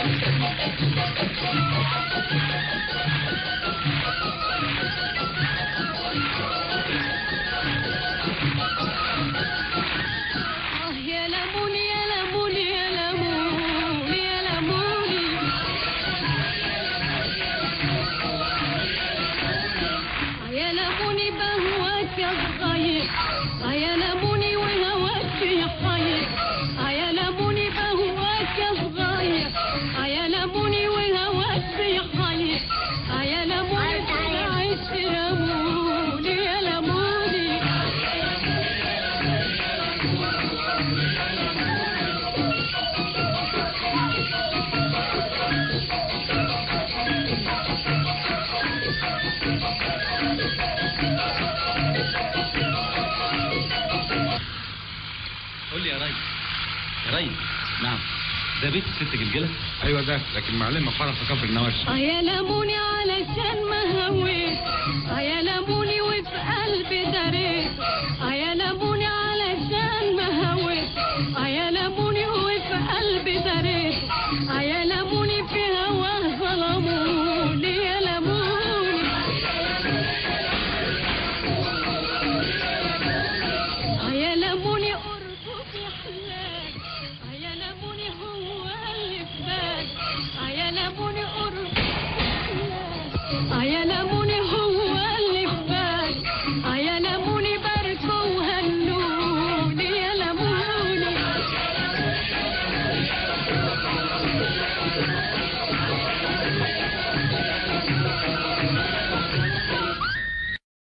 قول لي يا ريس. يا ريس. نعم. ده بيت الست جلجلة؟ ايوه ده، لكن معلم فرح في كفر النواشي. يا لموني علشان ما هويت، يا لموني وفي قلبي دريت، يا لموني علشان ما هويت، يا لموني وفي قلبي دريت.